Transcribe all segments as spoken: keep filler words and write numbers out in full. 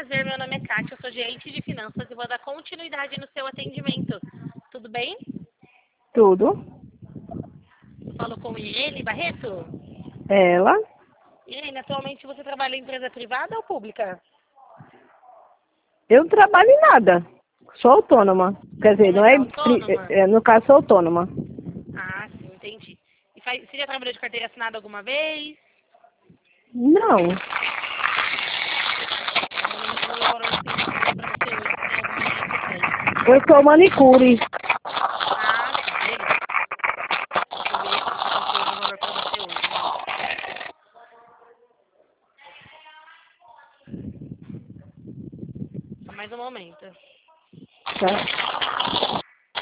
prazer, meu nome é Kátia, eu sou gerente de finanças e vou dar continuidade no seu atendimento. Tudo bem? Tudo. Falo com Irene Barreto? Ela. Irene, atualmente você trabalha em empresa privada ou pública? Eu não trabalho em nada. Sou autônoma. Quer dizer, não Você é é, autônoma? é no caso, sou autônoma. Ah, sim, entendi. E faz, você já trabalhou de carteira assinada alguma vez? Não. Eu não lembro o valor que tem disponível para você hoje, se tem alguma linha de crédito. Eu sou manicure. Ah, sim, beleza. Deixa eu ver se eu consigo algum valor para você hoje. Só mais um momento. Tá.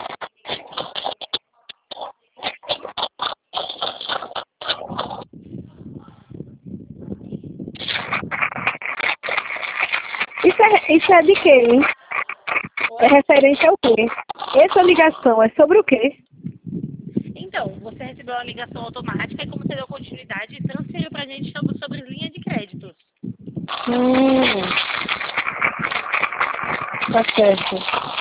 Isso é, isso é de quê, hein? É Oi? referente ao quê? Essa ligação é sobre o quê? Então, você recebeu uma ligação automática e como você deu continuidade, transferiu para a gente sobre, sobre linha de créditos. Hum. Tá certo.